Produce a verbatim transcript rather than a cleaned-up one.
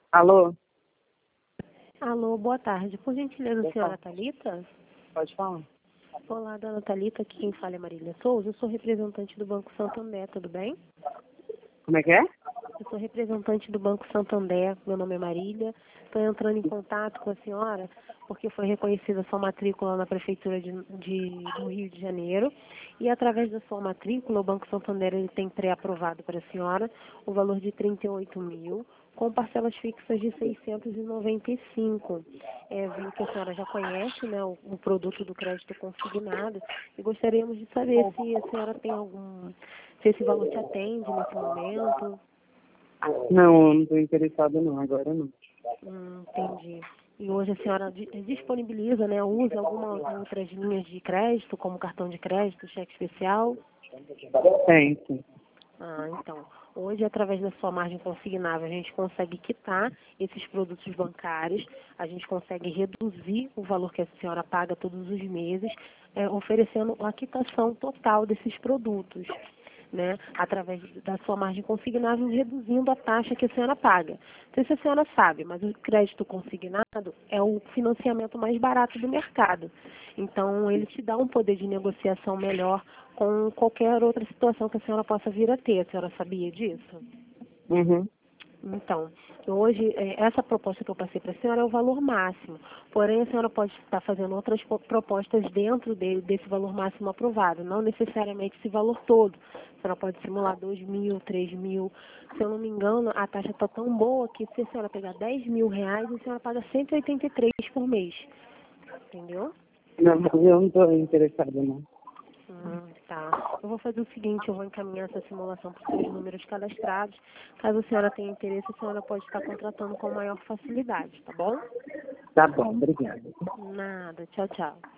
Alô? Alô, boa tarde. Por gentileza, Boa senhora tarde. Thalita? Pode falar. Olá, dona Thalita, aqui quem fala é Marília Souza. Eu sou representante do Banco Santander, tudo bem? Como é que é? Eu sou representante do Banco Santander, meu nome é Marília. Estou entrando em contato com a senhora porque foi reconhecida sua matrícula na Prefeitura de, de- do Rio de Janeiro e através da sua matrícula o Banco Santander ele tem pré-aprovado para a senhora o valor de trinta e oito mil com parcelas fixas de seiscentos e noventa e cinco. É, vi que a senhora já conhece, né, o, o produto do crédito consignado e gostaríamos de saber se a senhora tem algum, se esse valor te atende nesse momento. Não, não estou interessado não, agora não. Hum, entendi. E hoje a senhora di- disponibiliza, né, usa algumas outras linhas de crédito, como cartão de crédito, cheque especial? Tem, sim. Ah, então. Hoje, através da sua margem consignável, a gente consegue quitar esses produtos bancários, a gente consegue reduzir o valor que a senhora paga todos os meses, eh, oferecendo a quitação total desses produtos, né, através da sua margem consignável, reduzindo a taxa que a senhora paga. Não sei se a senhora sabe, mas o crédito consignado é o financiamento mais barato do mercado. Então, ele te dá um poder de negociação melhor com qualquer outra situação que a senhora possa vir a ter. A senhora sabia disso? Uhum. Então, hoje, eh, essa proposta que eu passei para a senhora é o valor máximo. Porém, a senhora pode estar fazendo outras po- propostas dentro de- desse valor máximo aprovado, não necessariamente esse valor todo. A senhora pode simular dois mil, três mil. Se eu não me engano, a taxa está tão boa que se a senhora pegar dez mil reais, a senhora paga cento e oitenta e três por mês. Entendeu? Não, eu não estou interessado não. Hum, tá. Eu vou fazer o seguinte, eu vou encaminhar essa simulação para os seus números cadastrados. Caso a senhora tenha interesse, a senhora pode estar contratando com maior facilidade, tá bom? Tá bom, obrigada. Nada. Tchau, tchau.